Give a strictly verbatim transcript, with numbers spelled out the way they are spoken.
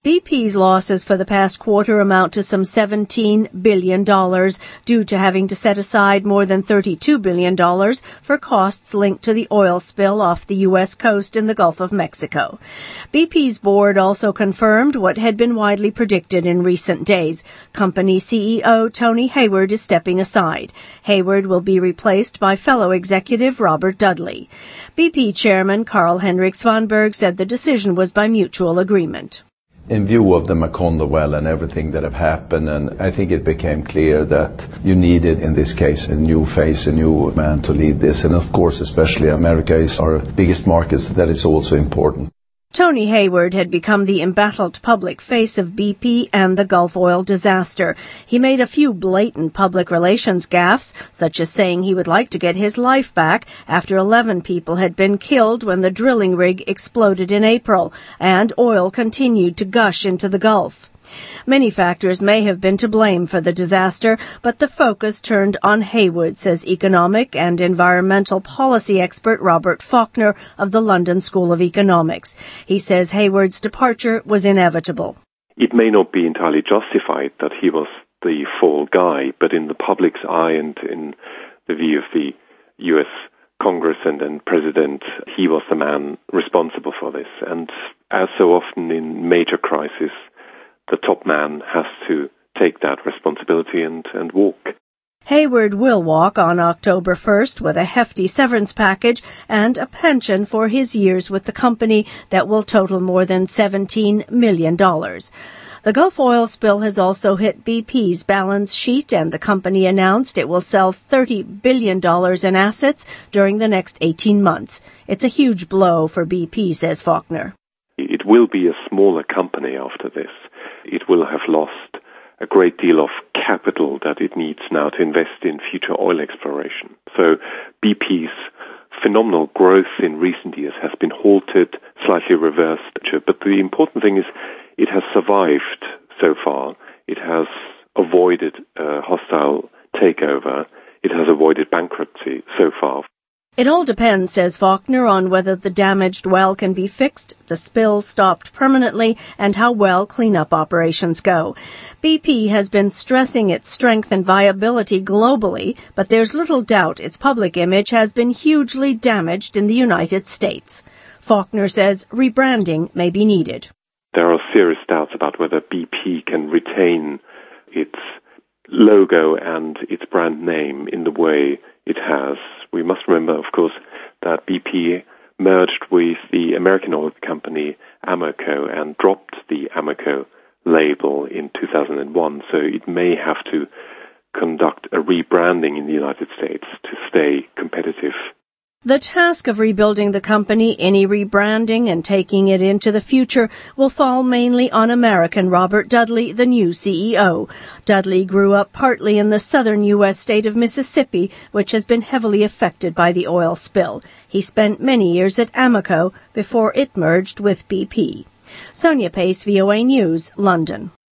B P's losses for the past quarter amount to some seventeen billion dollars due to having to set aside more than thirty-two billion dollars for costs linked to the oil spill off the U S coast in the Gulf of Mexico. B P's board also confirmed what had been widely predicted in recent days. Company C E O Tony Hayward is stepping aside. Hayward will be replaced by fellow executive Robert Dudley. B P chairman Carl-Henrik Svanberg said the decision was by mutual agreement. In view of the Macondo well and everything that have happened, and I think it became clear that you needed, in this case, a new face, a new man to lead this. And of course, especially America is our biggest market, so that is also important. Tony Hayward had become the embattled public face of B P and the Gulf oil disaster. He made a few blatant public relations gaffes, such as saying he would like to get his life back after eleven people had been killed when the drilling rig exploded in April, and oil continued to gush into the Gulf. Many factors may have been to blame for the disaster, but the focus turned on Hayward, says economic and environmental policy expert Robert Faulkner of the London School of Economics. He says Hayward's departure was inevitable. It may not be entirely justified that he was the fall guy, but in the public's eye and in the view of the U S Congress and, and President, he was the man responsible for this. And as so often in major crises, the top man has to take that responsibility and, and walk. Hayward will walk on October first with a hefty severance package and a pension for his years with the company that will total more than seventeen million dollars. The Gulf oil spill has also hit B P's balance sheet, and the company announced it will sell thirty billion dollars in assets during the next eighteen months. It's a huge blow for B P, says Faulkner. It will be a smaller company after this. It will have lost a great deal of capital that it needs now to invest in future oil exploration. So B P's phenomenal growth in recent years has been halted, slightly reversed. But the important thing is it has survived so far. It has avoided a hostile takeover. It has avoided bankruptcy so far. It all depends, says Faulkner, on whether the damaged well can be fixed, the spill stopped permanently, and how well cleanup operations go. B P has been stressing its strength and viability globally, but there's little doubt its public image has been hugely damaged in the United States. Faulkner says rebranding may be needed. There are serious doubts about whether B P can retain its logo and its brand name in the way it has. We must remember, of course, that B P merged with the American oil company Amoco and dropped the Amoco label in two thousand one, so it may have to conduct a rebranding in the United States to stay competitive. The task of rebuilding the company, any rebranding and taking it into the future will fall mainly on American Robert Dudley, the new C E O. Dudley grew up partly in the southern U S state of Mississippi, which has been heavily affected by the oil spill. He spent many years at Amoco before it merged with B P. Sonia Pace, V O A News, London.